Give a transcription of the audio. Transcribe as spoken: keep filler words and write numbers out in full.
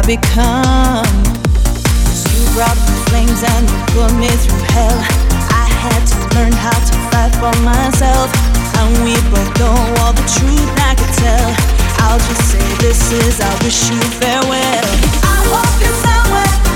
I become. 'Cause you brought the flames and you put me through hell. I had to learn how to fight for myself, and we both know all the truth I could tell. I'll just say this is, I wish you farewell. I hope you're somewhere